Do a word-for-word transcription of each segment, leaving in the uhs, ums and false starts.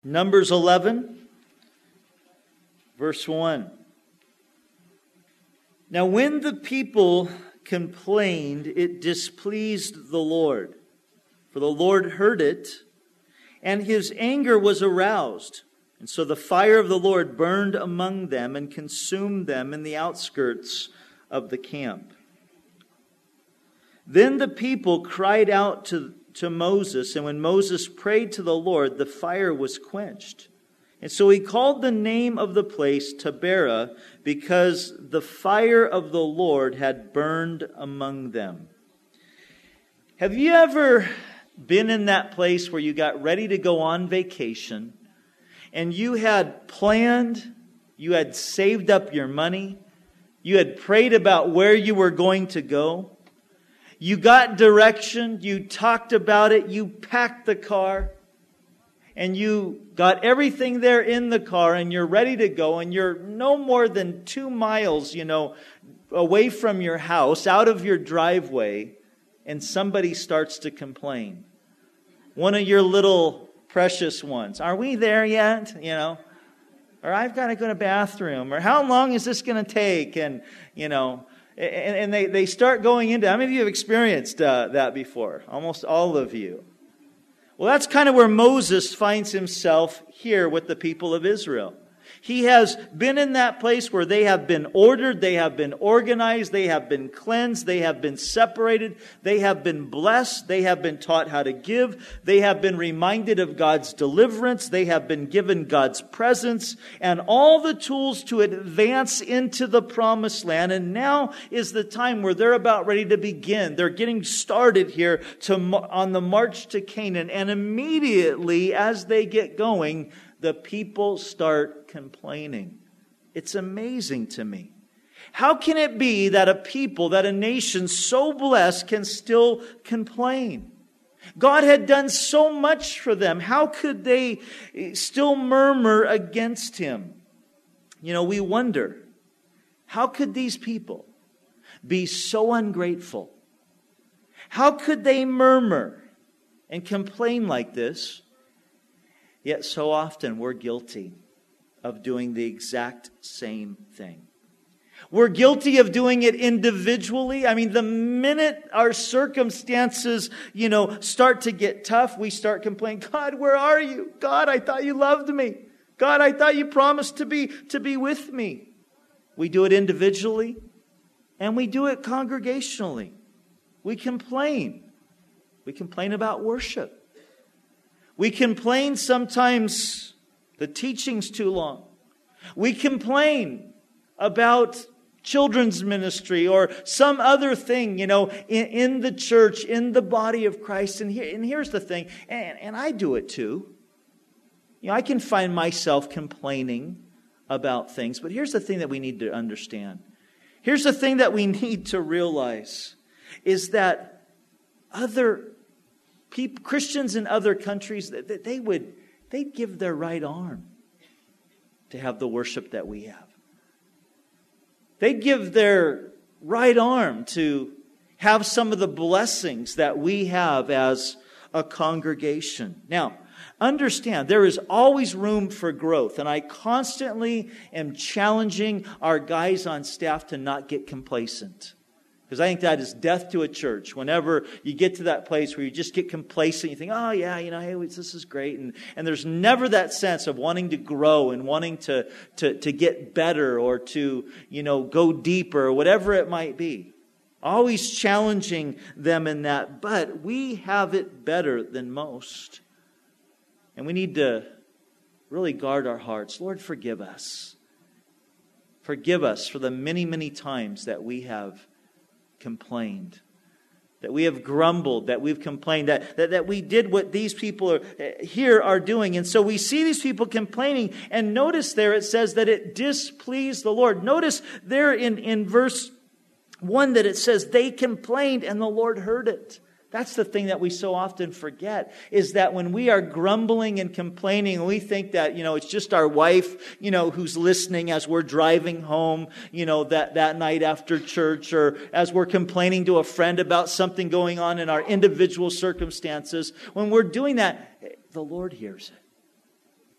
Numbers eleven, verse one. Now when the people complained, it displeased the Lord. For the Lord heard it, and his anger was aroused. And so the fire of the Lord burned among them and consumed them in the outskirts of the camp. Then the people cried out to, to Moses, and when Moses prayed to the Lord, the fire was quenched. And so he called the name of the place Taberah, because the fire of the Lord had burned among them. Have you ever been in that place where you got ready to go on vacation, and you had planned, you had saved up your money, you had prayed about where you were going to go, you got direction, you talked about it, you packed the car, and you got everything there in the car, and you're ready to go, and you're no more than two miles, you know, away from your house, out of your driveway, and somebody starts to complain. One of your little precious ones. Are we there yet? You know, or I've got to go to the bathroom, or how long is this going to take? And, you know, and, and they, they start going into, how many of you have experienced uh, that before? Almost all of you. Well, that's kind of where Moses finds himself here with the people of Israel. He has been in that place where they have been ordered, they have been organized, they have been cleansed, they have been separated, they have been blessed, they have been taught how to give, they have been reminded of God's deliverance, they have been given God's presence, and all the tools to advance into the promised land. And now is the time where they're about ready to begin. They're getting started here to, on the march to Canaan. And immediately as they get going, the people start complaining. It's amazing to me. How can it be that a people, that a nation so blessed can still complain? God had done so much for them. How could they still murmur against Him? You know, we wonder, how could these people be so ungrateful? How could they murmur and complain like this? Yet so often we're guilty of doing the exact same thing. We're guilty of doing it individually. I mean, the minute our circumstances, you know, start to get tough, we start complaining, God, where are you? God, I thought you loved me. God, I thought you promised to be, to be with me. We do it individually, and we do it congregationally. We complain. We complain about worship. We complain sometimes the teaching's too long. We complain about children's ministry or some other thing, you know, in, in the church, in the body of Christ. And, here, and here's the thing, and, and I do it too. You know, I can find myself complaining about things, but here's the thing that we need to understand. Here's the thing that we need to realize is that other people, Christians in other countries, they would, they'd give their right arm to have the worship that we have. They'd give their right arm to have some of the blessings that we have as a congregation. Now, understand, there is always room for growth, and I constantly am challenging our guys on staff to not get complacent. Because I think that is death to a church. Whenever you get to that place where you just get complacent, you think, oh yeah, you know, hey, this is great. And, and there's never that sense of wanting to grow and wanting to, to, to get better or to, you know, go deeper or whatever it might be. Always challenging them in that. But we have it better than most. And we need to really guard our hearts. Lord, forgive us. Forgive us for the many, many times that we have complained, that we have grumbled, that we've complained, that, that, that we did what these people are, here are doing. And so we see these people complaining, and notice there it says that it displeased the Lord. Notice there in, in verse one that it says they complained and the Lord heard it. That's the thing that we so often forget, is that when we are grumbling and complaining, we think that, you know, it's just our wife, you know, who's listening as we're driving home, you know, that, that night after church, or as we're complaining to a friend about something going on in our individual circumstances. When we're doing that, the Lord hears it.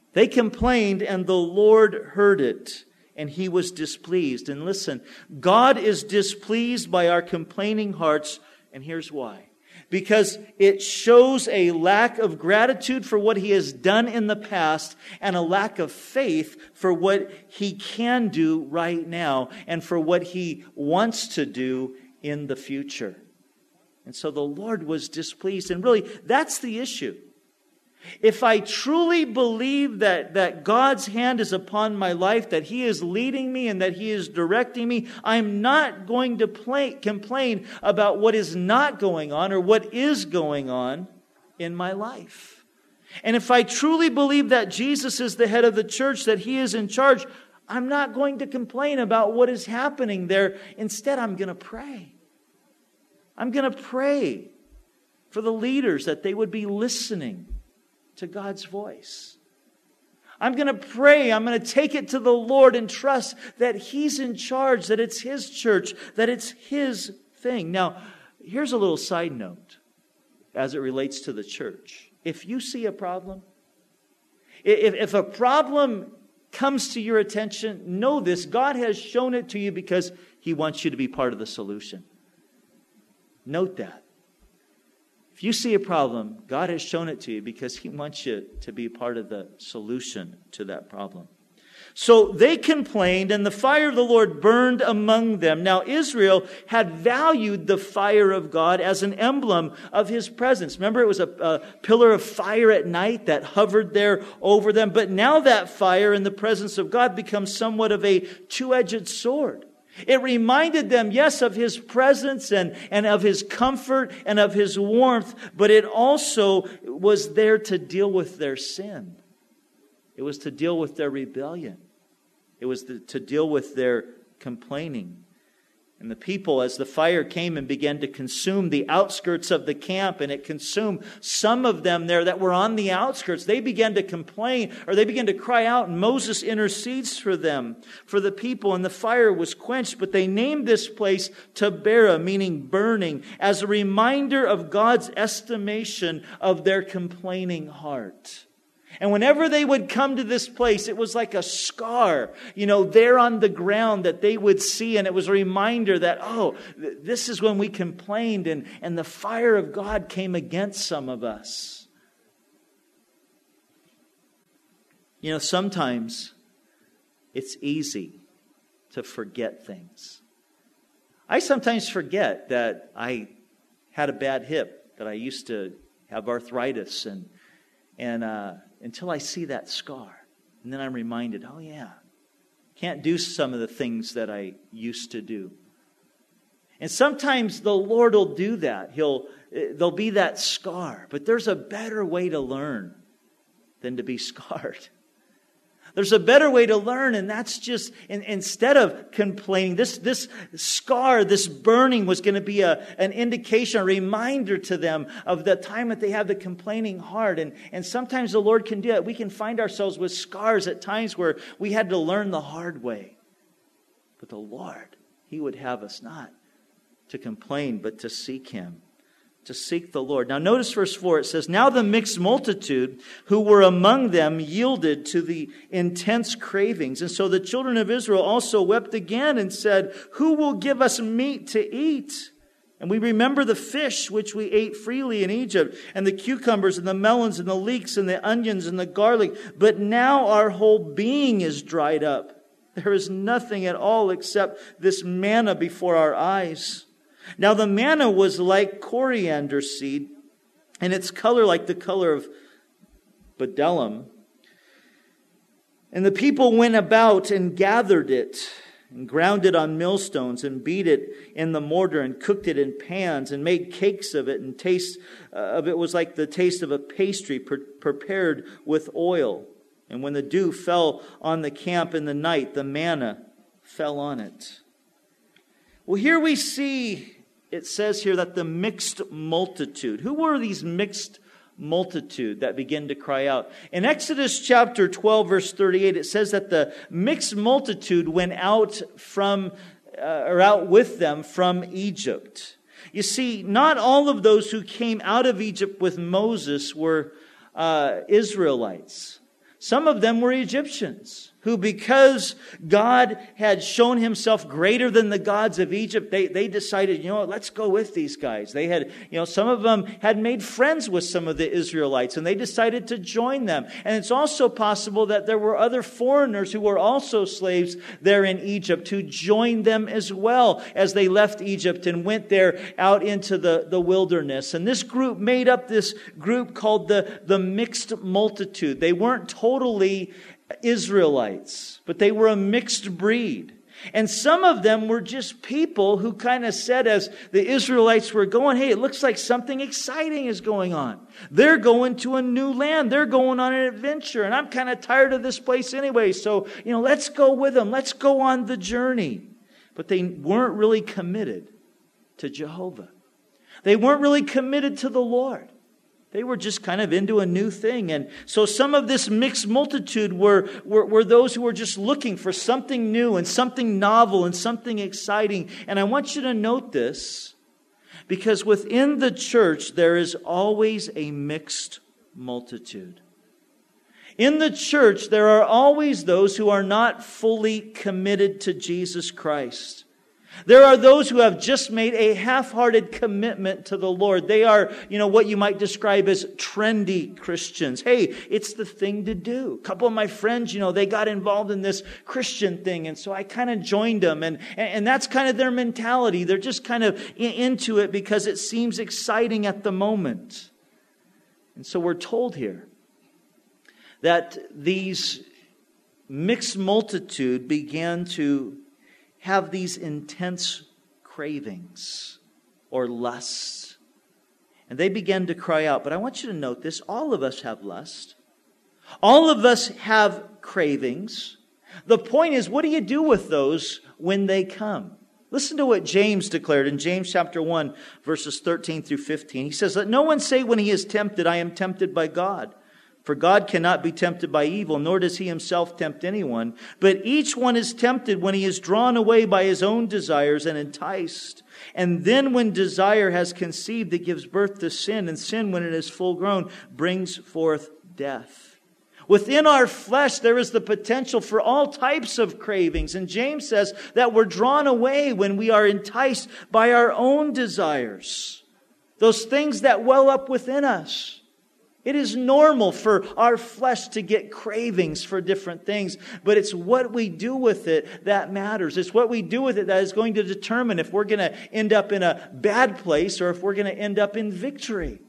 They complained, and the Lord heard it, and He was displeased. And listen, God is displeased by our complaining hearts, and here's why. Because it shows a lack of gratitude for what He has done in the past and a lack of faith for what He can do right now and for what He wants to do in the future. And so the Lord was displeased. And really, that's the issue. If I truly believe that, that God's hand is upon my life, that He is leading me and that He is directing me, I'm not going to play, complain about what is not going on or what is going on in my life. And if I truly believe that Jesus is the head of the church, that He is in charge, I'm not going to complain about what is happening there. Instead, I'm going to pray. I'm going to pray for the leaders that they would be listening to God's voice. I'm going to pray. I'm going to take it to the Lord and trust that He's in charge, that it's His church, that it's His thing. Now, here's a little side note as it relates to the church. If you see a problem, if, if a problem comes to your attention, know this: God has shown it to you because He wants you to be part of the solution. Note that. If you see a problem, God has shown it to you because He wants you to be part of the solution to that problem. So they complained, and the fire of the Lord burned among them. Now Israel had valued the fire of God as an emblem of His presence. Remember, it was a, a pillar of fire at night that hovered there over them. But now that fire in the presence of God becomes somewhat of a two-edged sword. It reminded them, yes, of His presence and, and of His comfort and of His warmth, but it also was there to deal with their sin. It was to deal with their rebellion. It was to, to deal with their complaining. And the people, as the fire came and began to consume the outskirts of the camp, and it consumed some of them there that were on the outskirts, they began to complain, or they began to cry out, and Moses intercedes for them, for the people, and the fire was quenched. But they named this place Taberah, meaning burning, as a reminder of God's estimation of their complaining heart. And whenever they would come to this place, it was like a scar, you know, there on the ground that they would see. And it was a reminder that, oh, th- this is when we complained and, and the fire of God came against some of us. You know, sometimes it's easy to forget things. I sometimes forget that I had a bad hip, that I used to have arthritis and, and, uh, until I see that scar. And then I'm reminded, oh yeah, can't do some of the things that I used to do. And sometimes the Lord will do that. He'll, there'll be that scar. But there's a better way to learn than to be scarred. There's a better way to learn, and that's just, in, instead of complaining, this, this scar, this burning was going to be a, an indication, a reminder to them of the time that they have the complaining heart. And, and sometimes the Lord can do that. We can find ourselves with scars at times where we had to learn the hard way. But the Lord, He would have us not to complain, but to seek Him. To seek the Lord. Now notice verse four, it says, now the mixed multitude who were among them yielded to the intense cravings. And so the children of Israel also wept again and said, who will give us meat to eat? And we remember the fish which we ate freely in Egypt, and the cucumbers and the melons and the leeks and the onions and the garlic. But now our whole being is dried up. There is nothing at all except this manna before our eyes. Now the manna was like coriander seed, and its color like the color of bdellium. And the people went about and gathered it, and ground it on millstones, and beat it in the mortar, and cooked it in pans, and made cakes of it, and taste of it was like the taste of a pastry pre- prepared with oil. And when the dew fell on the camp in the night, the manna fell on it. Well, here we see, it says here that the mixed multitude. Who were these mixed multitude that began to cry out? In Exodus chapter twelve, verse thirty-eight, it says that the mixed multitude went out from, uh, or out with them from Egypt. You see, not all of those who came out of Egypt with Moses were uh, Israelites. Some of them were Egyptians who, because God had shown himself greater than the gods of Egypt, they, they decided, you know what, let's go with these guys. They had, you know, some of them had made friends with some of the Israelites, and they decided to join them. And it's also possible that there were other foreigners who were also slaves there in Egypt who joined them as well as they left Egypt and went there out into the, the wilderness. And this group made up this group called the, the mixed multitude. They weren't totally Israelites, but they were a mixed breed. And some of them were just people who kind of said, as the Israelites were going, hey, it looks like something exciting is going on. They're going to a new land. They're going on an adventure. And I'm kind of tired of this place anyway. So, you know, let's go with them. Let's go on the journey. But they weren't really committed to Jehovah. They weren't really committed to the Lord. They were just kind of into a new thing. And so some of this mixed multitude were, were, were those who were just looking for something new and something novel and something exciting. And I want you to note this, because within the church, there is always a mixed multitude. In the church, there are always those who are not fully committed to Jesus Christ. There are those who have just made a half-hearted commitment to the Lord. They are, you know, what you might describe as trendy Christians. Hey, it's the thing to do. A couple of my friends, you know, they got involved in this Christian thing, and so I kind of joined them. And, and that's kind of their mentality. They're just kind of into it because it seems exciting at the moment. And so we're told here that these mixed multitude began to have these intense cravings or lusts. And they began to cry out. But I want you to note this. All of us have lust. All of us have cravings. The point is, what do you do with those when they come? Listen to what James declared in James chapter one, verses thirteen through fifteen. He says, let no one say when he is tempted, I am tempted by God. For God cannot be tempted by evil, nor does he himself tempt anyone. But each one is tempted when he is drawn away by his own desires and enticed. And then when desire has conceived, it gives birth to sin. And sin, when it is full grown, brings forth death. Within our flesh, there is the potential for all types of cravings. And James says that we're drawn away when we are enticed by our own desires. Those things that well up within us. It is normal for our flesh to get cravings for different things, but it's what we do with it that matters. It's what we do with it that is going to determine if we're going to end up in a bad place or if we're going to end up in victory.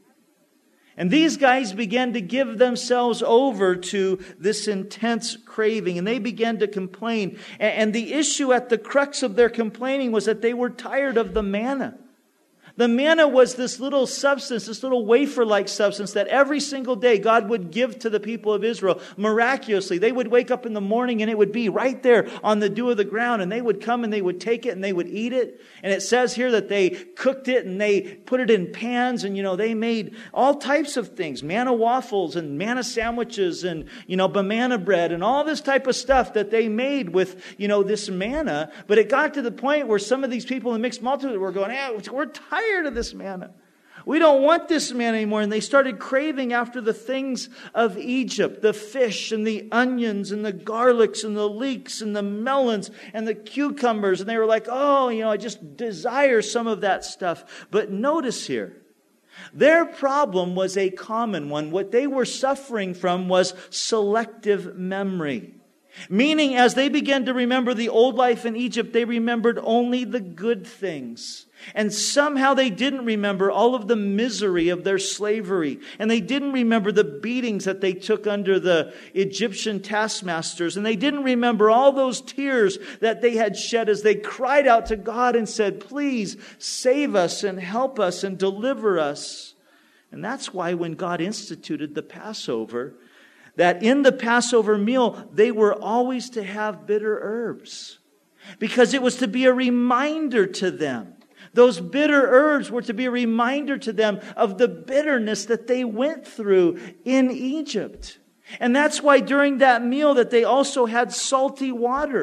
And these guys began to give themselves over to this intense craving, and they began to complain. And the issue at the crux of their complaining was that they were tired of the manna. The manna was this little substance, this little wafer-like substance that every single day God would give to the people of Israel miraculously. They would wake up in the morning and it would be right there on the dew of the ground, and they would come and they would take it and they would eat it. And it says here that they cooked it and they put it in pans, and, you know, they made all types of things, manna waffles and manna sandwiches and, you know, banana bread and all this type of stuff that they made with, you know, this manna. But it got to the point where some of these people in the mixed multitude were going, hey, we're tired of this manna. We don't want this manna anymore. And they started craving after the things of Egypt, the fish and the onions and the garlics and the leeks and the melons and the cucumbers. And they were like, oh, you know, I just desire some of that stuff. But notice here, their problem was a common one. What they were suffering from was selective memory. Meaning, as they began to remember the old life in Egypt, they remembered only the good things. And somehow they didn't remember all of the misery of their slavery. And they didn't remember the beatings that they took under the Egyptian taskmasters. And they didn't remember all those tears that they had shed as they cried out to God and said, please save us and help us and deliver us. And that's why when God instituted the Passover, that in the Passover meal, they were always to have bitter herbs. Because it was to be a reminder to them. Those bitter herbs were to be a reminder to them of the bitterness that they went through in Egypt. And that's why during that meal that they also had salty water.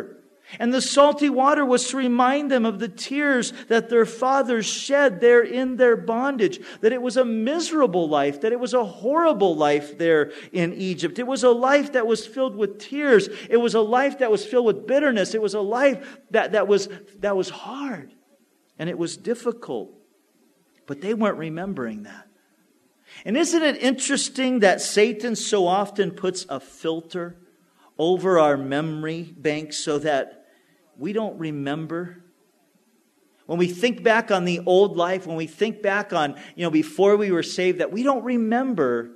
And the salty water was to remind them of the tears that their fathers shed there in their bondage. That it was a miserable life, that it was a horrible life there in Egypt. It was a life that was filled with tears. It was a life that was filled with bitterness. It was a life that, that was, that was hard. And it was difficult. But they weren't remembering that. And isn't it interesting that Satan so often puts a filter over our memory bank so that we don't remember? When we think back on the old life, when we think back on, you know, before we were saved, that we don't remember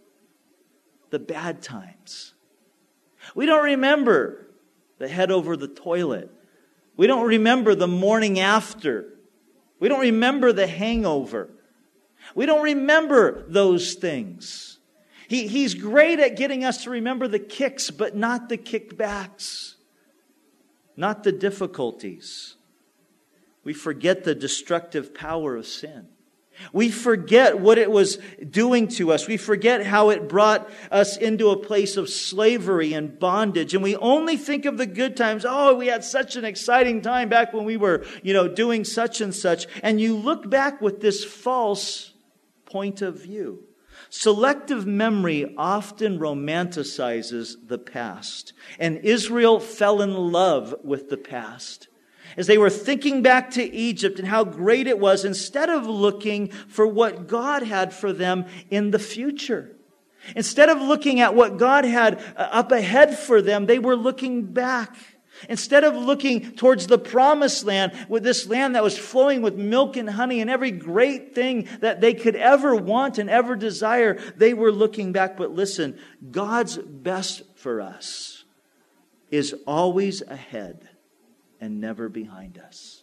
the bad times. We don't remember the head over the toilet. We don't remember the morning after. We don't remember the hangover. We don't remember those things. He, he's great at getting us to remember the kicks, but not the kickbacks. Not the difficulties. We forget the destructive power of sin. We forget what it was doing to us. We forget how it brought us into a place of slavery and bondage. And we only think of the good times. Oh, we had such an exciting time back when we were, you know, doing such and such. And you look back with this false point of view. Selective memory often romanticizes the past. And Israel fell in love with the past. As they were thinking back to Egypt and how great it was, instead of looking for what God had for them in the future. Instead of looking at what God had up ahead for them, they were looking back. Instead of looking towards the promised land, with this land that was flowing with milk and honey and every great thing that they could ever want and ever desire, they were looking back. But listen, God's best for us is always ahead and never behind us.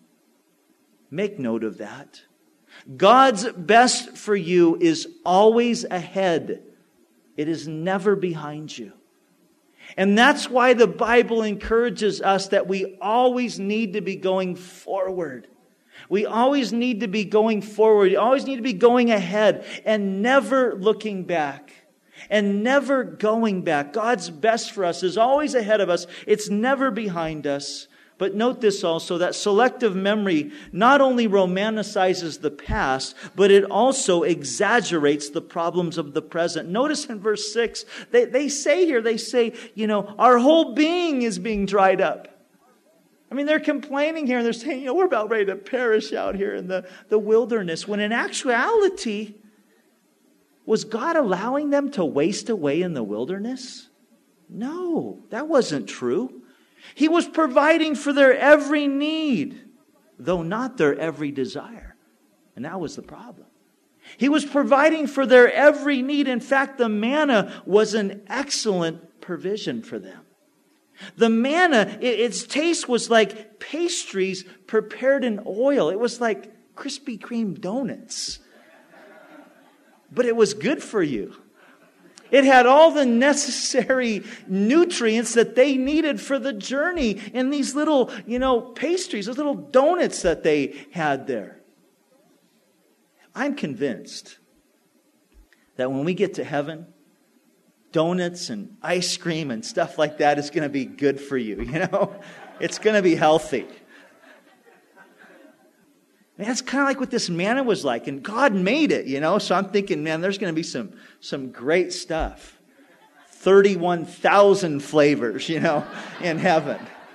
Make note of that. God's best for you is always ahead. It is never behind you. And that's why the Bible encourages us that we always need to be going forward. We always need to be going forward. We always need to be going ahead and never looking back. And never going back. God's best for us is always ahead of us. It's never behind us. But note this also, that selective memory not only romanticizes the past, but it also exaggerates the problems of the present. Notice in verse six, they, they say here, they say, you know, our whole being is being dried up. I mean, they're complaining here and they're saying, you know, we're about ready to perish out here in the, the wilderness. When in actuality, was God allowing them to waste away in the wilderness? No, that wasn't true. He was providing for their every need, though not their every desire. And that was the problem. He was providing for their every need. In fact, the manna was an excellent provision for them. The manna, its taste was like pastries prepared in oil. It was like Krispy Kreme donuts. But it was good for you. It had all the necessary nutrients that they needed for the journey in these little, you know, pastries, those little donuts that they had there. I'm convinced that when we get to heaven, donuts and ice cream and stuff like that is going to be good for you, you know? It's going to be healthy. And that's kind of like what this manna was like. And God made it, you know. So I'm thinking, man, there's going to be some, some great stuff. thirty-one thousand flavors, you know, in heaven.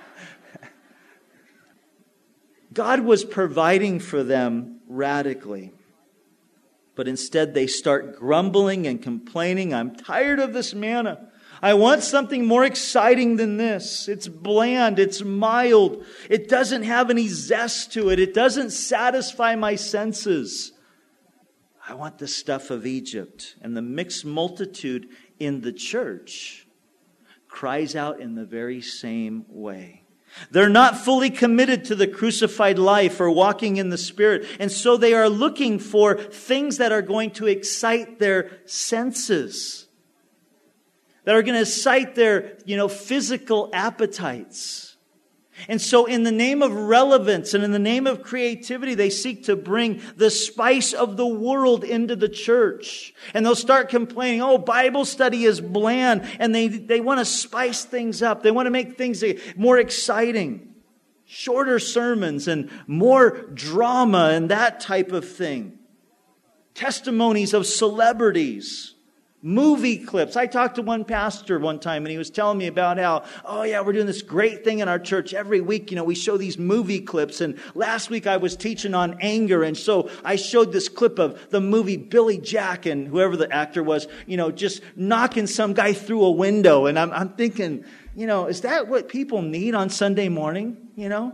God was providing for them radically. But instead they start grumbling and complaining. I'm tired of this manna. I want something more exciting than this. It's bland. It's mild. It doesn't have any zest to it. It doesn't satisfy my senses. I want the stuff of Egypt. And the mixed multitude in the church cries out in the very same way. They're not fully committed to the crucified life or walking in the Spirit. And so they are looking for things that are going to excite their senses, that are going to excite their, you know, physical appetites. And so in the name of relevance and in the name of creativity, they seek to bring the spice of the world into the church. And they'll start complaining, oh, Bible study is bland. And they, they want to spice things up. They want to make things more exciting. Shorter sermons and more drama and that type of thing. Testimonies of celebrities. Movie clips. I talked to one pastor one time and he was telling me about how, oh yeah, we're doing this great thing in our church. Every week, you know, we show these movie clips. And last week I was teaching on anger. And so I showed this clip of the movie Billy Jack and whoever the actor was, you know, just knocking some guy through a window. And I'm, I'm thinking, you know, is that what people need on Sunday morning? You know,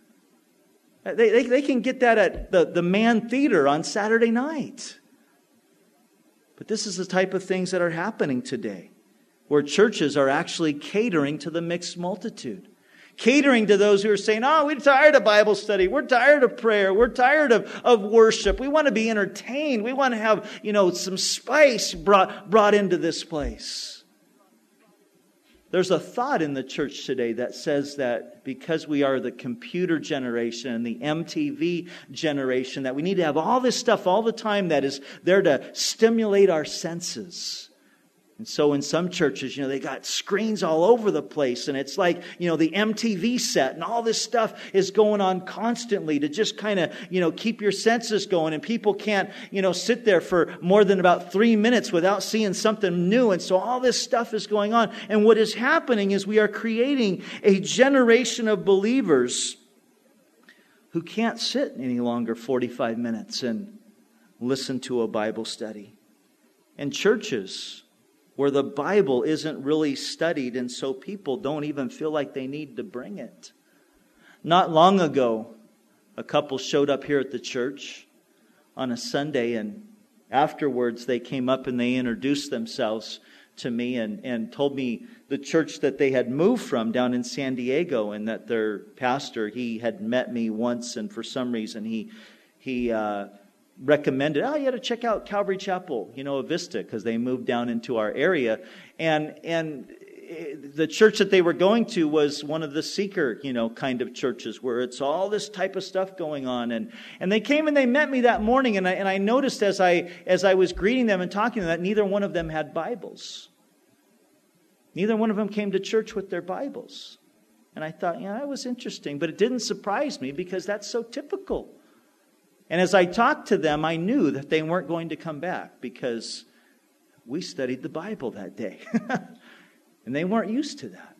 they, they, they can get that at the, the Man Theater on Saturday night. But this is the type of things that are happening today, where churches are actually catering to the mixed multitude. Catering to those who are saying, oh, we're tired of Bible study. We're tired of prayer. We're tired of, of worship. We want to be entertained. We want to have, you know, some spice brought, brought into this place. There's a thought in the church today that says that because we are the computer generation and the M T V generation, that we need to have all this stuff all the time that is there to stimulate our senses. And so in some churches, you know, they got screens all over the place and it's like, you know, the M T V set and all this stuff is going on constantly to just kind of, you know, keep your senses going. And people can't, you know, sit there for more than about three minutes without seeing something new. And so all this stuff is going on. And what is happening is we are creating a generation of believers who can't sit any longer forty-five minutes and listen to a Bible study. And churches where the Bible isn't really studied, and so people don't even feel like they need to bring it. Not long ago, a couple showed up here at the church on a Sunday, and afterwards they came up and they introduced themselves to me and, and told me the church that they had moved from down in San Diego, and that their pastor, he had met me once, and for some reason he he uh, recommended, oh, you got to check out Calvary Chapel, you know, Vista, because they moved down into our area. And and the church that they were going to was one of the seeker, you know, kind of churches where it's all this type of stuff going on. And and they came and they met me that morning, and I and I noticed as I as I was greeting them and talking to them that neither one of them had Bibles. Neither one of them came to church with their Bibles. And I thought, yeah, that was interesting, but it didn't surprise me because that's so typical. And as I talked to them, I knew that they weren't going to come back because we studied the Bible that day. And they weren't used to that.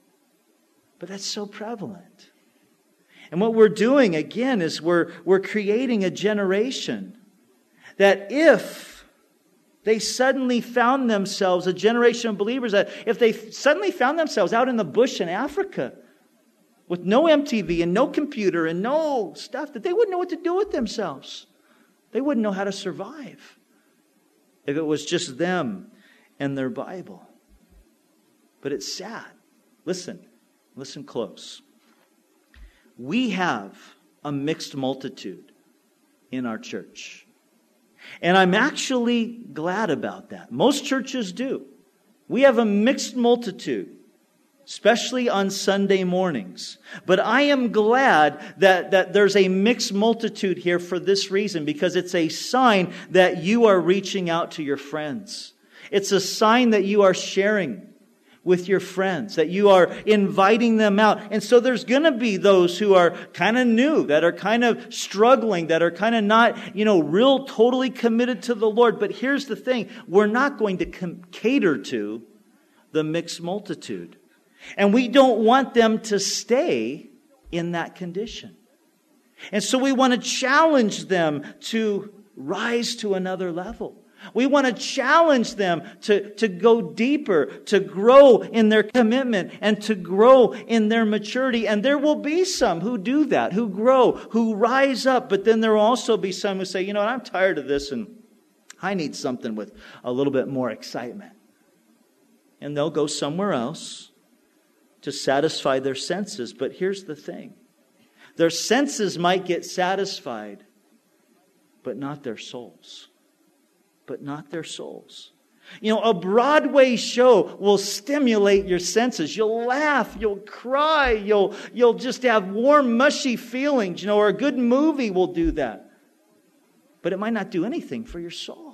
But that's so prevalent. And what we're doing, again, is we're, we're creating a generation that if they suddenly found themselves, a generation of believers, that if they suddenly found themselves out in the bush in Africa, with no M T V and no computer and no stuff, that they wouldn't know what to do with themselves. They wouldn't know how to survive if it was just them and their Bible. But it's sad. Listen, listen close. We have a mixed multitude in our church. And I'm actually glad about that. Most churches do. We have a mixed multitude, especially on Sunday mornings. But I am glad that, that there's a mixed multitude here for this reason, because it's a sign that you are reaching out to your friends. It's a sign that you are sharing with your friends, that you are inviting them out. And so there's going to be those who are kind of new, that are kind of struggling, that are kind of not, you know, real totally committed to the Lord. But here's the thing, we're not going to com- cater to the mixed multitude. And we don't want them to stay in that condition. And so we want to challenge them to rise to another level. We want to challenge them to, to go deeper, to grow in their commitment and to grow in their maturity. And there will be some who do that, who grow, who rise up. But then there will also be some who say, you know what, I'm tired of this and I need something with a little bit more excitement. And they'll go somewhere else to satisfy their senses. But here's the thing. Their senses might get satisfied, but not their souls. But not their souls. You know, a Broadway show will stimulate your senses. You'll laugh, you'll cry, you'll, you'll just have warm, mushy feelings, you know, or a good movie will do that. But it might not do anything for your soul.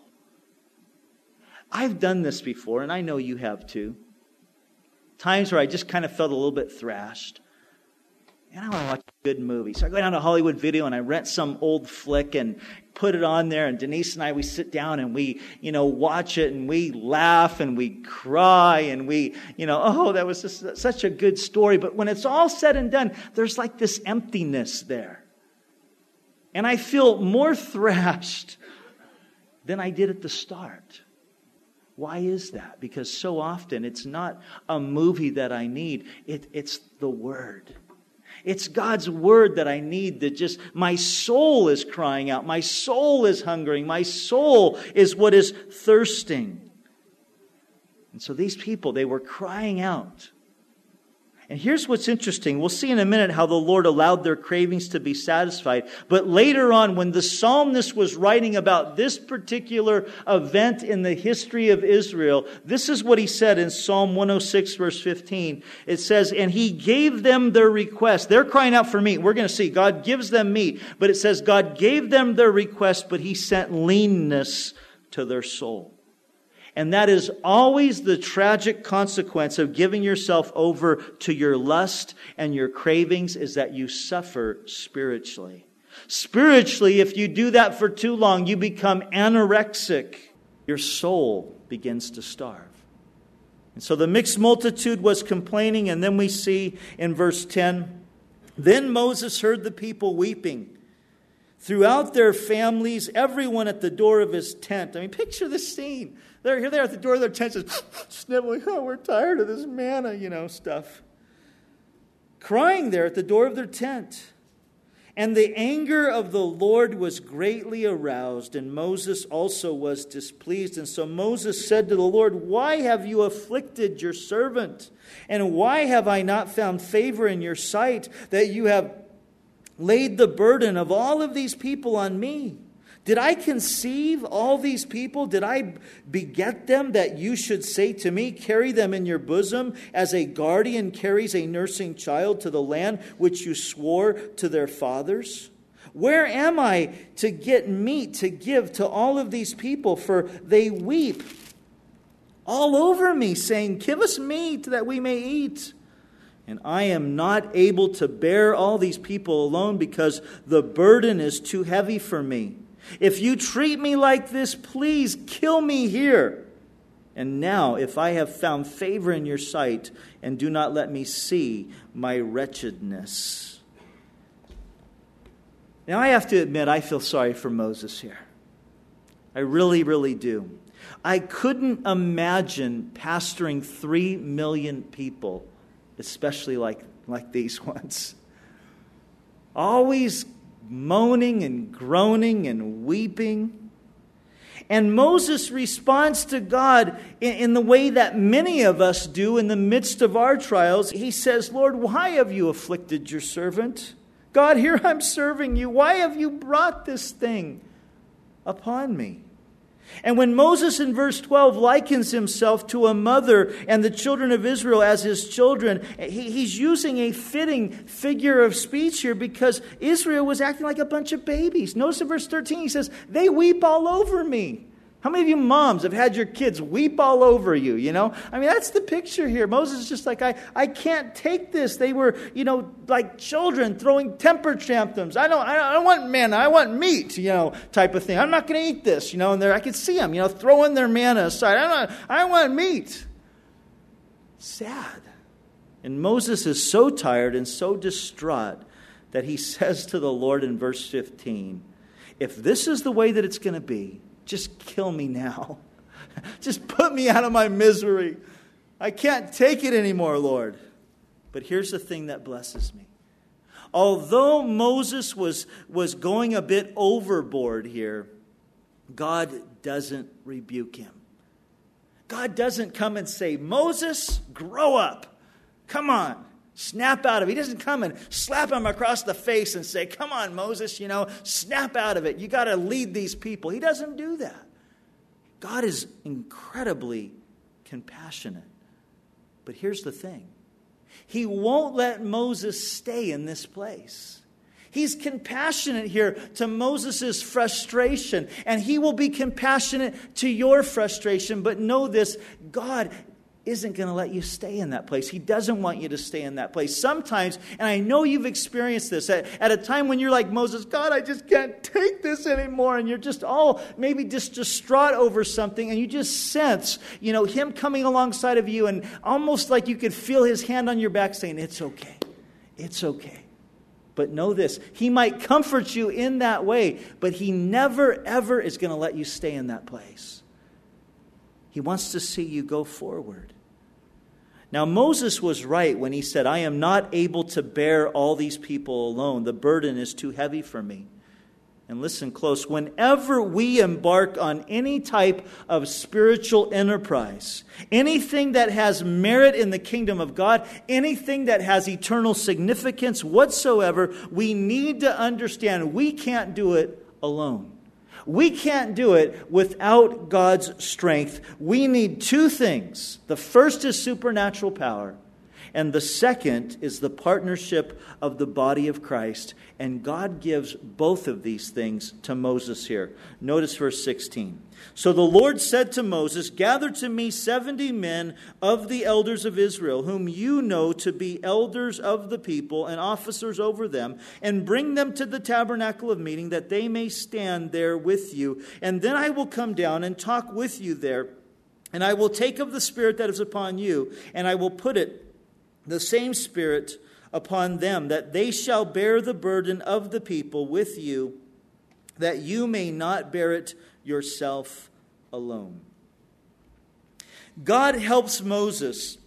I've done this before, and I know you have too. Times where I just kind of felt a little bit thrashed. And I want to watch a good movie. So I go down to Hollywood Video and I rent some old flick and put it on there. And Denise and I, we sit down and we, you know, watch it and we laugh and we cry and we, you know, oh, that was just such a good story. But when it's all said and done, there's like this emptiness there. And I feel more thrashed than I did at the start. Why is that? Because so often it's not a movie that I need. It, it's the Word. It's God's Word that I need, that just my soul is crying out. My soul is hungering. My soul is what is thirsting. And so these people, they were crying out. And here's what's interesting. We'll see in a minute how the Lord allowed their cravings to be satisfied. But later on, when the psalmist was writing about this particular event in the history of Israel, this is what he said in Psalm one oh six, verse fifteen. It says, and he gave them their request. They're crying out for meat. We're going to see God gives them meat. But it says God gave them their request, but he sent leanness to their soul. And that is always the tragic consequence of giving yourself over to your lust and your cravings, is that you suffer spiritually. Spiritually, if you do that for too long, you become anorexic. Your soul begins to starve. And so the mixed multitude was complaining, and then we see in verse ten, then Moses heard the people weeping throughout their families, everyone at the door of his tent. I mean, picture this scene. They're here, they're at the door of their tent, sniveling, oh, we're tired of this manna, you know, stuff. Crying there at the door of their tent. And the anger of the Lord was greatly aroused, and Moses also was displeased. And so Moses said to the Lord, why have you afflicted your servant? And why have I not found favor in your sight, that you have laid the burden of all of these people on me? Did I conceive all these people? Did I beget them, that you should say to me, carry them in your bosom as a guardian carries a nursing child to the land which you swore to their fathers? Where am I to get meat to give to all of these people? For they weep all over me, saying, give us meat that we may eat. And I am not able to bear all these people alone, because the burden is too heavy for me. If you treat me like this, please kill me here. And now, if I have found favor in your sight, and do not let me see my wretchedness. Now, I have to admit, I feel sorry for Moses here. I really, really do. I couldn't imagine pastoring three million people, especially like, like these ones. Always moaning and groaning and weeping. And Moses responds to God in, in the way that many of us do in the midst of our trials. He says, Lord, why have you afflicted your servant? God, here I'm serving you. Why have you brought this thing upon me? And when Moses in verse twelve likens himself to a mother and the children of Israel as his children, he, he's using a fitting figure of speech here, because Israel was acting like a bunch of babies. Notice in verse thirteen, he says, they weep all over me. How many of you moms have had your kids weep all over you, you know? I mean, that's the picture here. Moses is just like, I, I can't take this. They were, you know, like children throwing temper tantrums. I don't, I don't want manna. I want meat, you know, type of thing. I'm not going to eat this, you know, and there I could see them, you know, throwing their manna aside. I don't, I want meat. Sad. And Moses is so tired and so distraught that he says to the Lord in verse fifteen, if this is the way that it's going to be, just kill me now. Just put me out of my misery. I can't take it anymore, Lord. But here's the thing that blesses me. Although Moses was, was going a bit overboard here, God doesn't rebuke him. God doesn't come and say, Moses, grow up. Come on. Snap out of it. He doesn't come and slap him across the face and say, come on, Moses, you know, snap out of it. You got to lead these people. He doesn't do that. God is incredibly compassionate. But here's the thing. He won't let Moses stay in this place. He's compassionate here to Moses' frustration, and he will be compassionate to your frustration. But know this, God isn't going to let you stay in that place. He doesn't want you to stay in that place. Sometimes, and I know you've experienced this, at, at a time when you're like Moses, God, I just can't take this anymore. And you're just all maybe just distraught over something. And you just sense, you know, him coming alongside of you and almost like you could feel his hand on your back saying, it's okay. It's okay. But know this, he might comfort you in that way, but he never, ever is going to let you stay in that place. He wants to see you go forward. Now, Moses was right when he said, I am not able to bear all these people alone. The burden is too heavy for me. And listen close. Whenever we embark on any type of spiritual enterprise, anything that has merit in the kingdom of God, anything that has eternal significance whatsoever, we need to understand we can't do it alone. We can't do it without God's strength. We need two things. The first is supernatural power, and the second is the partnership of the body of Christ. And God gives both of these things to Moses here. Notice verse sixteen. So the Lord said to Moses, gather to me seventy men of the elders of Israel, whom you know to be elders of the people and officers over them, and bring them to the tabernacle of meeting, that they may stand there with you. And then I will come down and talk with you there. And I will take of the Spirit that is upon you, and I will put it, the same Spirit, upon them, that they shall bear the burden of the people with you, that you may not bear it yourself alone. God helps Moses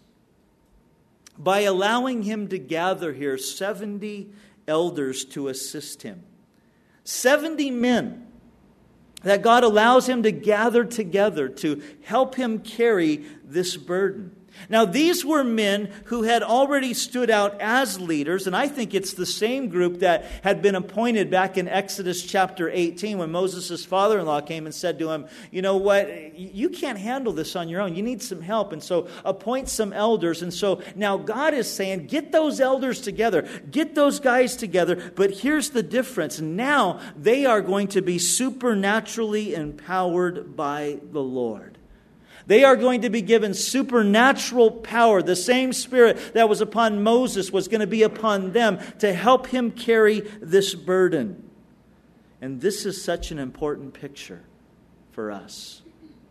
by allowing him to gather here seventy elders to assist him. seventy men that God allows him to gather together to help him carry this burden. Now, these were men who had already stood out as leaders, and I think it's the same group that had been appointed back in Exodus chapter eighteen when Moses' father-in-law came and said to him, you know what, you can't handle this on your own. You need some help, and so appoint some elders. And so now God is saying, get those elders together, get those guys together, but here's the difference. Now they are going to be supernaturally empowered by the Lord. They are going to be given supernatural power. The same Spirit that was upon Moses was going to be upon them to help him carry this burden. And this is such an important picture for us.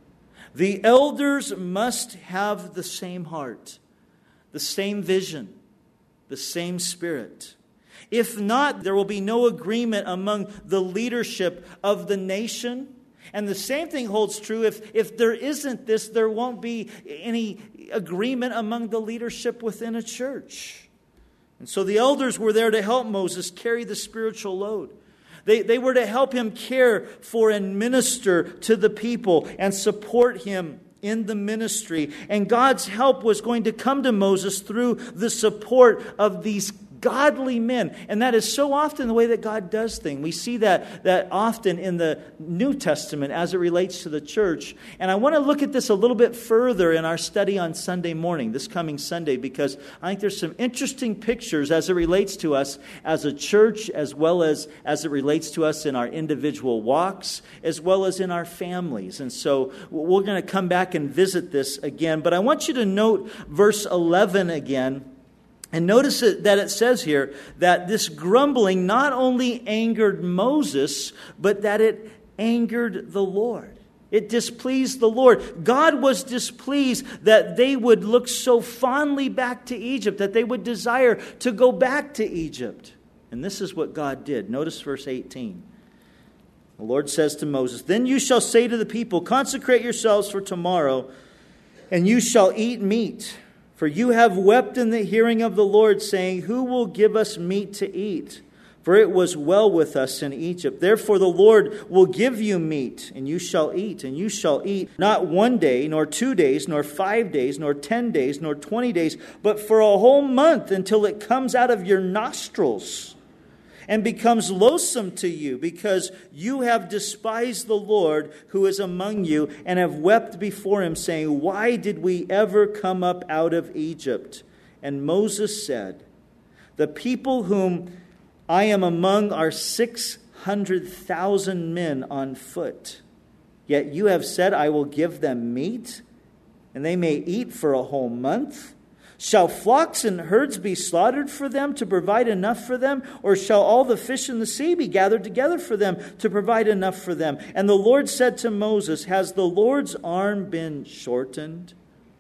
The elders must have the same heart, the same vision, the same spirit. If not, there will be no agreement among the leadership of the nation. And the same thing holds true if, if there isn't this, there won't be any agreement among the leadership within a church. And so the elders were there to help Moses carry the spiritual load. They, they were to help him care for and minister to the people and support him in the ministry. And God's help was going to come to Moses through the support of these godly men. And that is so often the way that God does things. We see that, that often in the New Testament as it relates to the church. And I want to look at this a little bit further in our study on Sunday morning, this coming Sunday, because I think there's some interesting pictures as it relates to us as a church, as well as as it relates to us in our individual walks, as well as in our families. And so we're going to come back and visit this again. But I want you to note verse eleven again. And notice it, that it says here that this grumbling not only angered Moses, but that it angered the Lord. It displeased the Lord. God was displeased that they would look so fondly back to Egypt, that they would desire to go back to Egypt. And this is what God did. Notice verse eighteen. The Lord says to Moses, "Then you shall say to the people, consecrate yourselves for tomorrow, and you shall eat meat. For you have wept in the hearing of the Lord, saying, who will give us meat to eat? For it was well with us in Egypt. Therefore the Lord will give you meat, and you shall eat, and you shall eat not one day, nor two days, nor five days, nor ten days, nor twenty days, but for a whole month, until it comes out of your nostrils. and becomes loathsome to you, because you have despised the Lord who is among you, and have wept before him, saying, why did we ever come up out of Egypt? And Moses said, the people whom I am among are six hundred thousand men on foot. Yet you have said, I will give them meat, and they may eat for a whole month. Shall flocks and herds be slaughtered for them to provide enough for them? Or shall all the fish in the sea be gathered together for them to provide enough for them? And the Lord said to Moses, has the Lord's arm been shortened?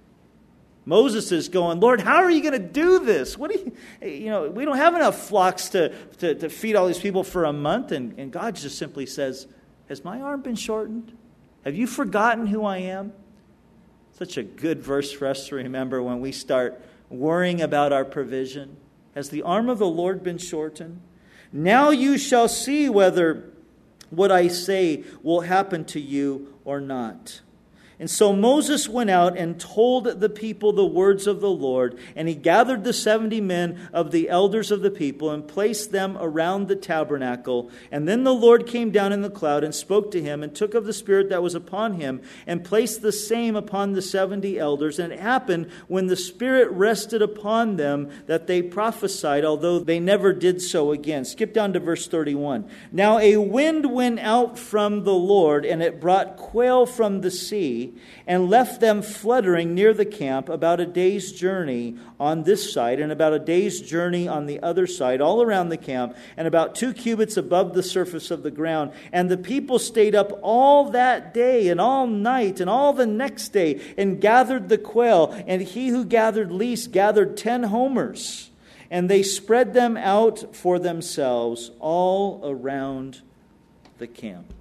Moses is going, Lord, how are you going to do this? What do you, you know, we don't have enough flocks to, to, to feed all these people for a month. And, and God just simply says, has my arm been shortened? Have you forgotten who I am? Such a good verse for us to remember when we start worrying about our provision. Has the arm of the Lord been shortened? Now you shall see whether what I say will happen to you or not. And so Moses went out and told the people the words of the Lord, and he gathered the seventy men of the elders of the people and placed them around the tabernacle. And then the Lord came down in the cloud and spoke to him, and took of the Spirit that was upon him and placed the same upon the seventy elders. And it happened when the Spirit rested upon them that they prophesied, although they never did so again. Skip down to verse thirty-one. Now a wind went out from the Lord, and it brought quail from the sea, and left them fluttering near the camp about a day's journey on this side, and about a day's journey on the other side, all around the camp, and about two cubits above the surface of the ground. And the people stayed up all that day, and all night, and all the next day, and gathered the quail. And he who gathered least gathered ten homers. And they spread them out for themselves all around the camp.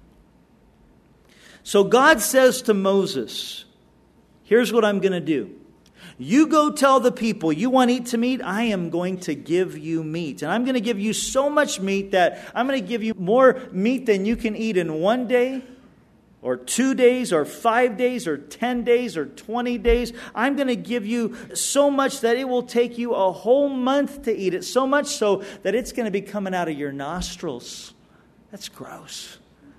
So God says to Moses, here's what I'm going to do. You go tell the people, you want to eat some meat? I am going to give you meat. And I'm going to give you so much meat that I'm going to give you more meat than you can eat in one day, or two days, or five days, or ten days, or twenty days. I'm going to give you so much that it will take you a whole month to eat it. So much so that it's going to be coming out of your nostrils. That's gross.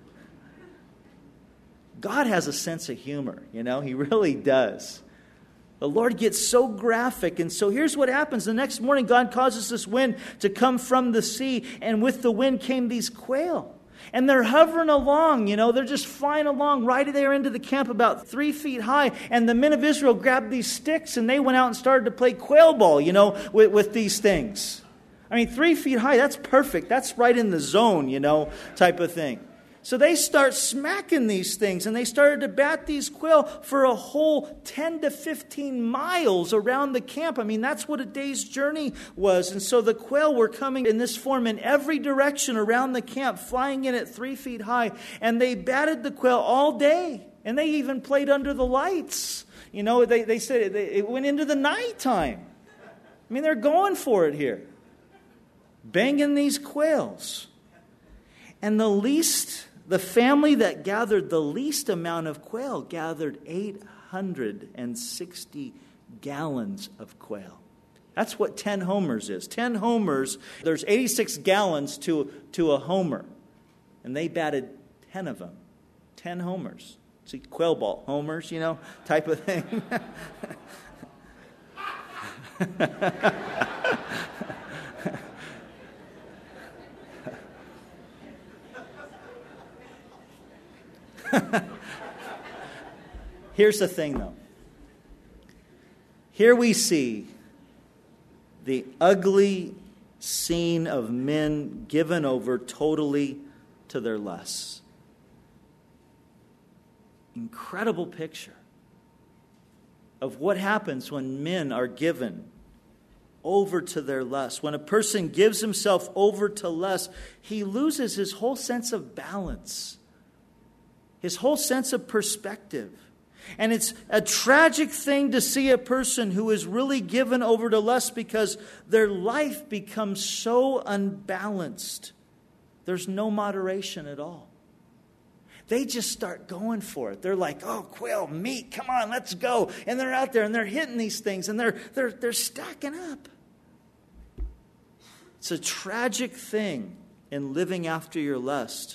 God has a sense of humor, you know, he really does. The Lord gets so graphic, and so here's what happens. The next morning, God causes this wind to come from the sea, and with the wind came these quail. And they're hovering along, you know, they're just flying along right there into the camp about three feet high. And the men of Israel grabbed these sticks, and they went out and started to play quail ball, you know, with, with these things. I mean, three feet high, that's perfect. That's right in the zone, you know, type of thing. So they start smacking these things, and they started to bat these quail for a whole ten to fifteen miles around the camp. I mean, that's what a day's journey was. And so the quail were coming in this form in every direction around the camp, flying in at three feet high. And they batted the quail all day. And they even played under the lights. You know, they, they said it went into the nighttime. I mean, they're going for it here. Banging these quails. And the least... The family that gathered the least amount of quail gathered eight hundred sixty gallons of quail. That's what ten homers is. ten homers, there's eighty-six gallons to, to a homer. And they batted ten of them. ten homers. See, quail ball, homers, you know, type of thing. Here's the thing, though. Here we see the ugly scene of men given over totally to their lusts. Incredible picture of what happens when men are given over to their lust. When a person gives himself over to lust, he loses his whole sense of balance. His whole sense of perspective. And it's a tragic thing to see a person who is really given over to lust, because their life becomes so unbalanced. There's no moderation at all. They just start going for it. They're like, oh, quail, meat, come on, let's go. And they're out there and they're hitting these things and they're they're they're stacking up. It's a tragic thing in living after your lust,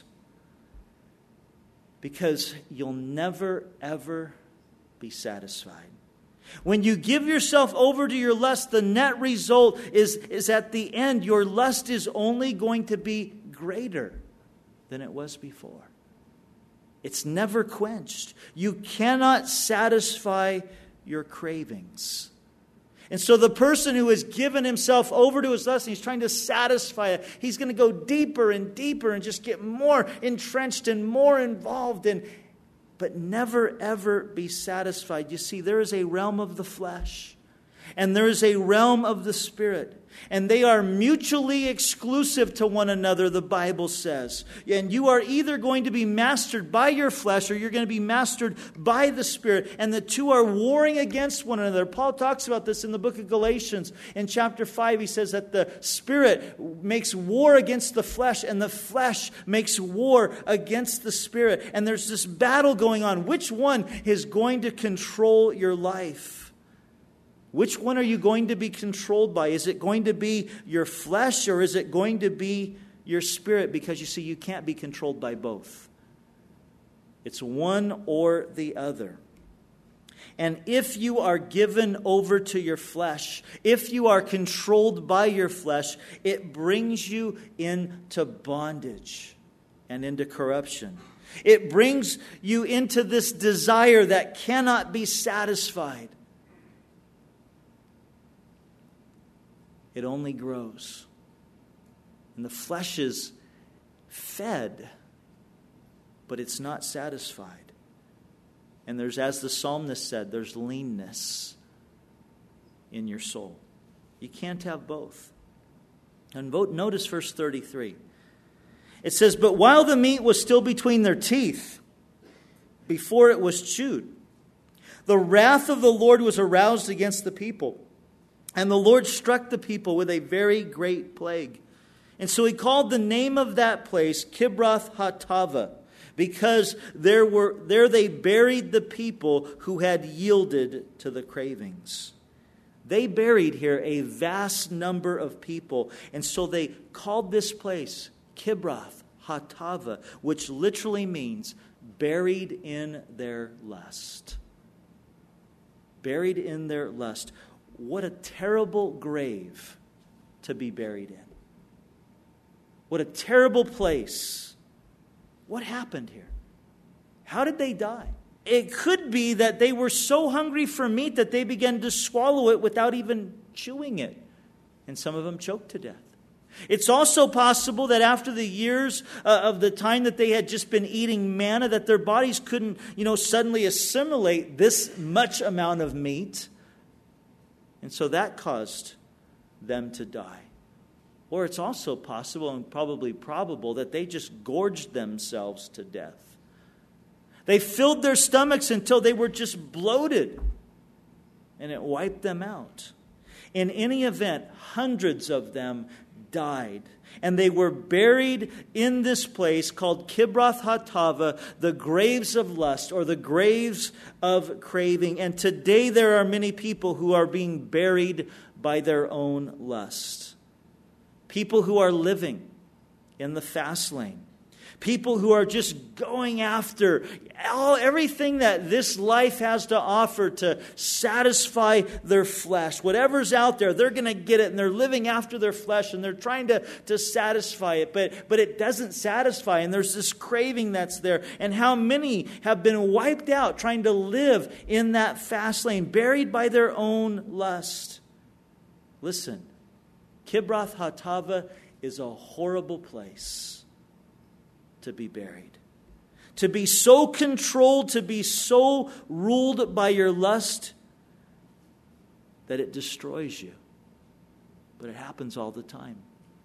because you'll never, ever be satisfied. When you give yourself over to your lust, the net result is, is at the end, your lust is only going to be greater than it was before. It's never quenched. You cannot satisfy your cravings. And so the person who has given himself over to his lust, and he's trying to satisfy it, he's going to go deeper and deeper and just get more entrenched and more involved in, but never ever be satisfied. You see, there is a realm of the flesh, and there is a realm of the Spirit. And they are mutually exclusive to one another, the Bible says. And you are either going to be mastered by your flesh or you're going to be mastered by the Spirit. And the two are warring against one another. Paul talks about this in the book of Galatians. In chapter five, he says that the Spirit makes war against the flesh and the flesh makes war against the Spirit. And there's this battle going on. Which one is going to control your life? Which one are you going to be controlled by? Is it going to be your flesh or is it going to be your spirit? Because you see, you can't be controlled by both. It's one or the other. And if you are given over to your flesh, if you are controlled by your flesh, it brings you into bondage and into corruption. It brings you into this desire that cannot be satisfied. It only grows. And the flesh is fed, but it's not satisfied. And there's, as the psalmist said, there's leanness in your soul. You can't have both. And notice verse thirty-three. It says, "But while the meat was still between their teeth, before it was chewed, the wrath of the Lord was aroused against the people. And the Lord struck the people with a very great plague. And so he called the name of that place Kibroth Hattaavah, because there were there they buried the people who had yielded to the cravings." They buried here a vast number of people. And so they called this place Kibroth Hattaavah, which literally means buried in their lust. Buried in their lust. What a terrible grave to be buried in. What a terrible place. What happened here? How did they die? It could be that they were so hungry for meat that they began to swallow it without even chewing it. And some of them choked to death. It's also possible that after the years uh, of the time that they had just been eating manna, that their bodies couldn't, you know, suddenly assimilate this much amount of meat. And so that caused them to die. Or it's also possible and probably probable that they just gorged themselves to death. They filled their stomachs until they were just bloated, and it wiped them out. In any event, hundreds of them died. And they were buried in this place called Kibroth Hattaavah, the graves of lust, or the graves of craving. And today there are many people who are being buried by their own lust. People who are living in the fast lane. People who are just going after all, everything that this life has to offer to satisfy their flesh. Whatever's out there, they're going to get it, and they're living after their flesh, and they're trying to, to satisfy it. But, but it doesn't satisfy, and there's this craving that's there. And how many have been wiped out trying to live in that fast lane, buried by their own lust? Listen, Kibroth Hattaavah is a horrible place to be buried. To be so controlled, to be so ruled by your lust that it destroys you. But it happens all the time.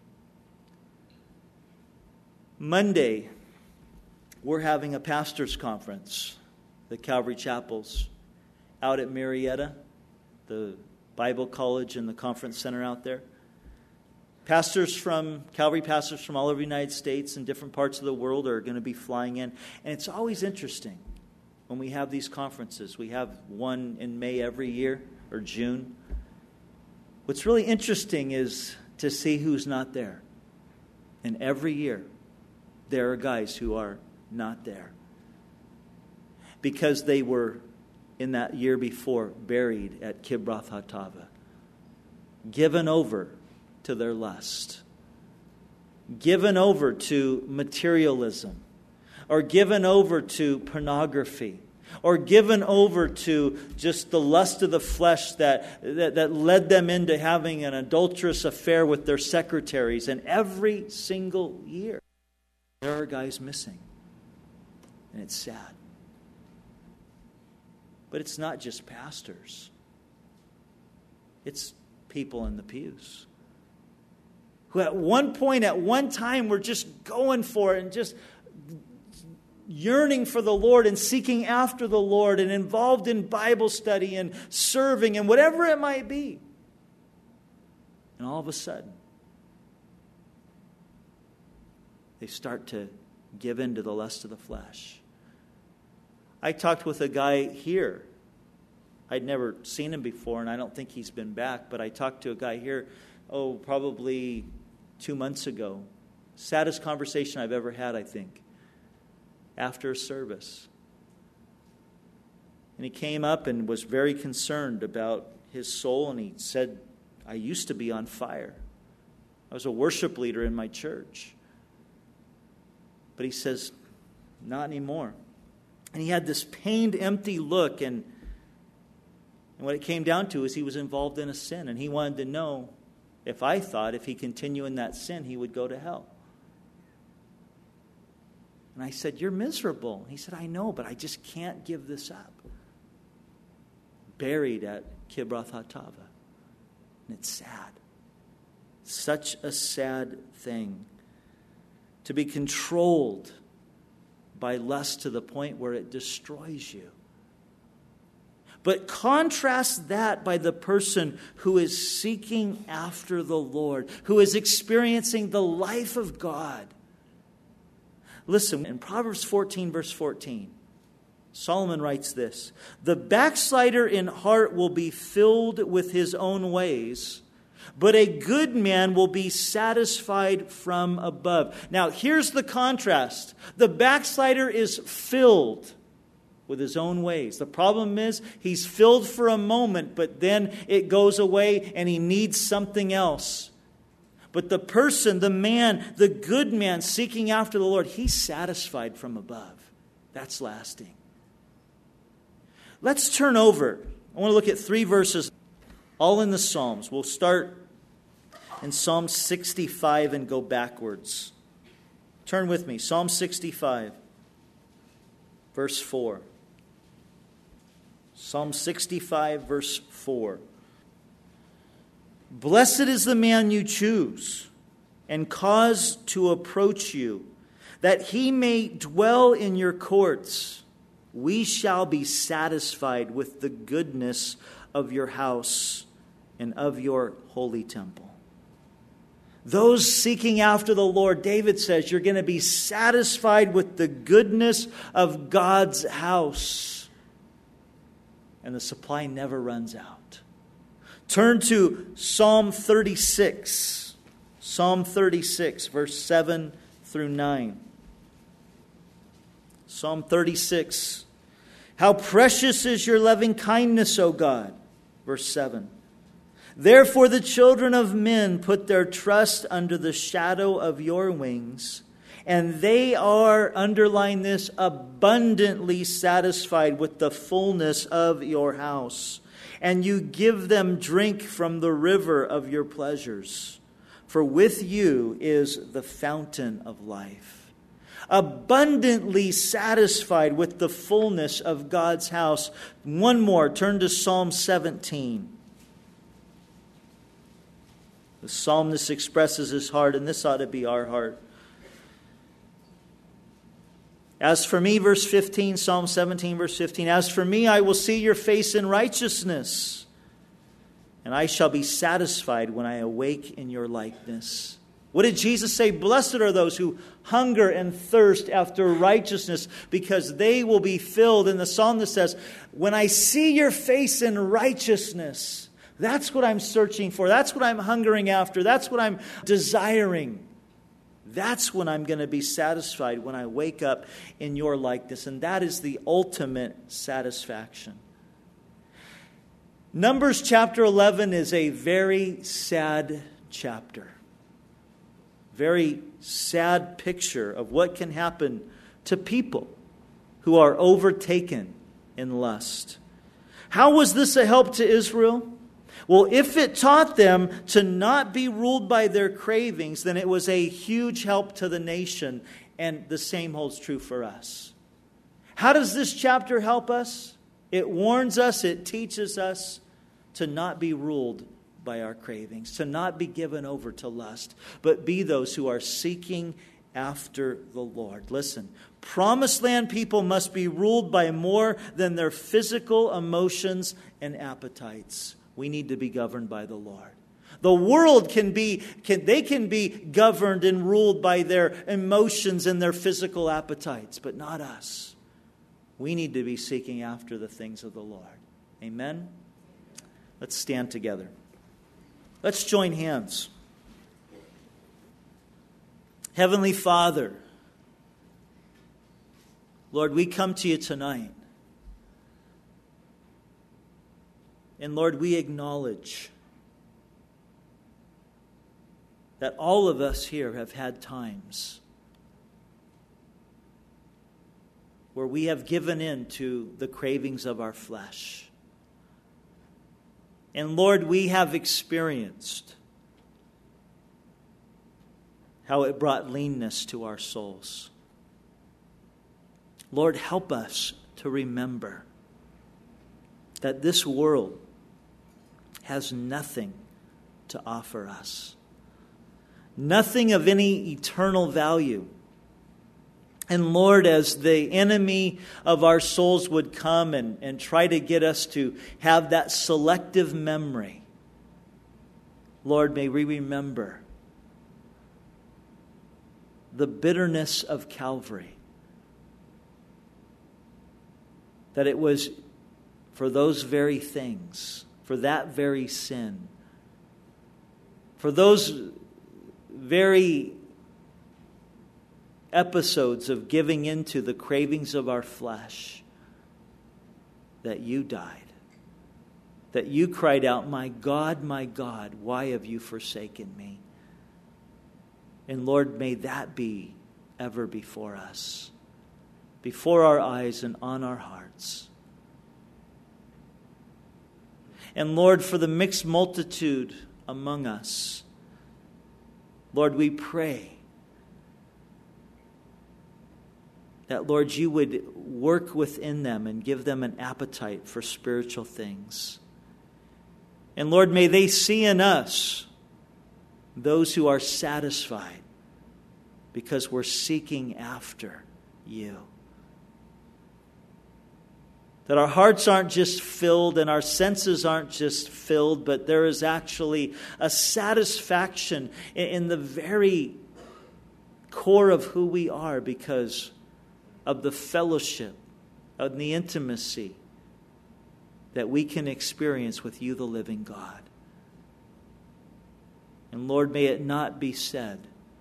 Monday, we're having a pastor's conference, the Calvary Chapels, out at Marietta, the Bible College and the conference center out there. Pastors from, Calvary pastors from all over the United States and different parts of the world are going to be flying in. And it's always interesting when we have these conferences. We have one in May every year, or June. What's really interesting is to see who's not there. And every year, there are guys who are not there. Because they were, in that year before, buried at Kibroth Hattaavah. Given over to their lust. Given over to materialism. Or given over to pornography. Or given over to just the lust of the flesh that, that, that led them into having an adulterous affair with their secretaries. And every single year, there are guys missing. And it's sad. But it's not just pastors. It's people in the pews. Who at one point, at one time, were just going for it and just yearning for the Lord and seeking after the Lord and involved in Bible study and serving and whatever it might be. And all of a sudden, they start to give in to the lust of the flesh. I talked with a guy here. I'd never seen him before, and I don't think he's been back, but I talked to a guy here, oh, probably two months ago. Saddest conversation I've ever had, I think, after a service. And he came up and was very concerned about his soul, and he said, I used to be on fire. I was a worship leader in my church. But he says, not anymore. And he had this pained, empty look, and, and what it came down to is he was involved in a sin, and he wanted to know if I thought if he continued in that sin, he would go to hell. And I said, you're miserable. He said, I know, but I just can't give this up. Buried at Kibroth Hattaavah. And it's sad. Such a sad thing. To be controlled by lust to the point where it destroys you. But contrast that by the person who is seeking after the Lord, who is experiencing the life of God. Listen, in Proverbs fourteen, verse fourteen, Solomon writes this, the backslider in heart will be filled with his own ways, but a good man will be satisfied from above. Now, here's the contrast. The backslider is filled with his own ways. The problem is he's filled for a moment, but then it goes away and he needs something else. But the person, the man, the good man seeking after the Lord, he's satisfied from above. That's lasting. Let's turn over. I want to look at three verses, all in the Psalms. We'll start in Psalm sixty-five and go backwards. Turn with me. Psalm sixty-five, verse four. Psalm sixty-five, verse four. Blessed is the man you choose and cause to approach you, that he may dwell in your courts. We shall be satisfied with the goodness of your house and of your holy temple. Those seeking after the Lord, David says, you're going to be satisfied with the goodness of God's house. And the supply never runs out. Turn to Psalm thirty-six. Psalm thirty-six, verse seven through nine. Psalm thirty-six. How precious is your loving kindness, O God. Verse seven. Therefore the children of men put their trust under the shadow of your wings, and they are, underline this, abundantly satisfied with the fullness of your house. And you give them drink from the river of your pleasures. For with you is the fountain of life. Abundantly satisfied with the fullness of God's house. One more, turn to Psalm seventeen. The psalmist expresses his heart, and this ought to be our heart. As for me, verse fifteen, Psalm seventeen, verse fifteen, as for me, I will see your face in righteousness, and I shall be satisfied when I awake in your likeness. What did Jesus say? Blessed are those who hunger and thirst after righteousness, because they will be filled. And the psalmist says, when I see your face in righteousness, that's what I'm searching for. That's what I'm hungering after. That's what I'm desiring. That's when I'm going to be satisfied, when I wake up in your likeness. And that is the ultimate satisfaction. Numbers chapter eleven is a very sad chapter. Very sad picture of what can happen to people who are overtaken in lust. How was this a help to Israel? Well, if it taught them to not be ruled by their cravings, then it was a huge help to the nation, and the same holds true for us. How does this chapter help us? It warns us, it teaches us to not be ruled by our cravings, to not be given over to lust, but be those who are seeking after the Lord. Listen, promised land people must be ruled by more than their physical emotions and appetites. We need to be governed by the Lord. The world can be, can, they can be governed and ruled by their emotions and their physical appetites, but not us. We need to be seeking after the things of the Lord. Amen? Let's stand together. Let's join hands. Heavenly Father, Lord, we come to you tonight. And Lord, we acknowledge that all of us here have had times where we have given in to the cravings of our flesh. And Lord, we have experienced how it brought leanness to our souls. Lord, help us to remember that this world has nothing to offer us. Nothing of any eternal value. And Lord, as the enemy of our souls would come and, and try to get us to have that selective memory, Lord, may we remember the bitterness of Calvary. That it was for those very things, for that very sin, for those very episodes of giving into the cravings of our flesh, that you died. That you cried out, "My God, my God, why have you forsaken me?" And Lord, may that be ever before us, before our eyes and on our hearts. And Lord, for the mixed multitude among us, Lord, we pray that, Lord, you would work within them and give them an appetite for spiritual things. And Lord, may they see in us those who are satisfied because we're seeking after you. That our hearts aren't just filled and our senses aren't just filled, but there is actually a satisfaction in the very core of who we are because of the fellowship, of the intimacy that we can experience with you, the living God. And Lord, may it not be said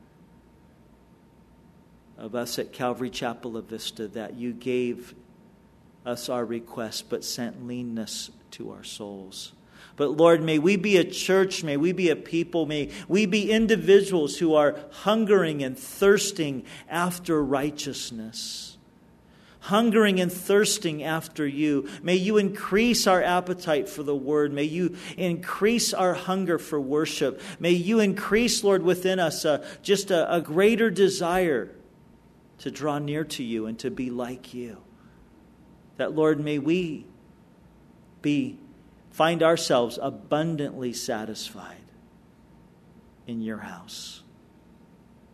of us at Calvary Chapel of Vista that you gave us our request, but sent leanness to our souls. But Lord, may we be a church, may we be a people, may we be individuals who are hungering and thirsting after righteousness. Hungering and thirsting after you. May you increase our appetite for the word. May you increase our hunger for worship. May you increase, Lord, within us uh, just a, a greater desire to draw near to you and to be like you. That, Lord, may we be find ourselves abundantly satisfied in your house.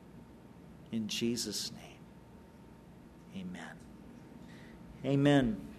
In Jesus' name, amen. Amen.